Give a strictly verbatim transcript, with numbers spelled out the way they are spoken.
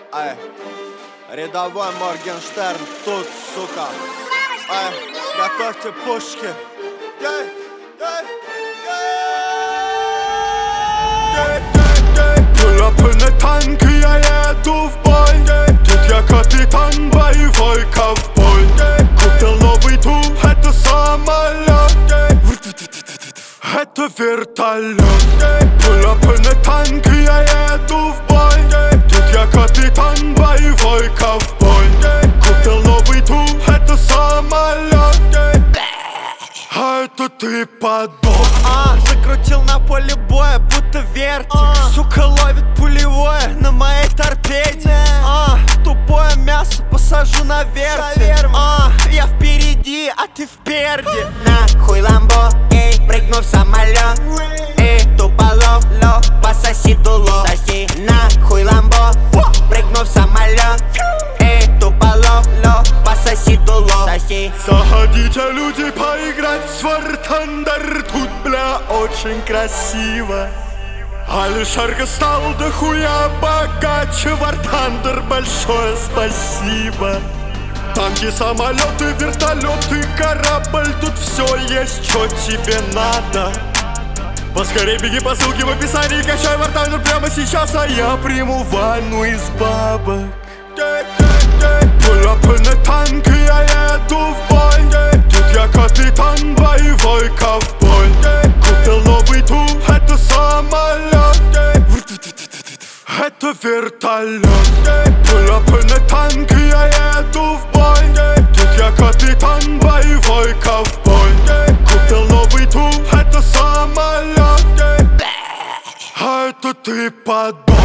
Ай, рядовой Моргенштерн тут, сука. Ай, готовьте пушки. Ей, ей, ей. Пуль танк, я еду в бой. Тут я капитан, боевой ковбой. Купил новый тур, это самолет. Это вертолет. Пуль танк, я еду в бой. Тут я капитан, боевой ковбой. Купил новый тур, это самолет. А это ты подбор. А, закрутил на поле боя, будто вертик. а. Сука ловит пулевое на моей торпеде. а, Тупое мясо посажу на вертик. а, Я впереди, а ты впереди. Нахуй ламбо, эй, прыгну в самолет. Эй, туполов, ло, пососи дуло. Соси, нахуй ламбо, прыгну в самолет. Эй, туполов, ло, пососи дуло. Соси. Заходите, люди, поиграть в War Thunder. Тут, бля, очень красиво. Алишерка стал дохуя богаче. War Thunder, большое спасибо. Танки, самолеты, вертолеты, корабль. Тут все есть, что тебе надо. Поскорей беги по ссылке в описании. Качай War Thunder прямо сейчас, а я приму ванну из бабок. Пуль танк, я еду в бой. Тут я капитан, боевой ковбой. Купил новый тур, это самолет. Это вертолет. Пуль танк, я еду в бой. Тут я капитан, боевой ковбой. Купил новый тур, это самолет. А это ты подбор.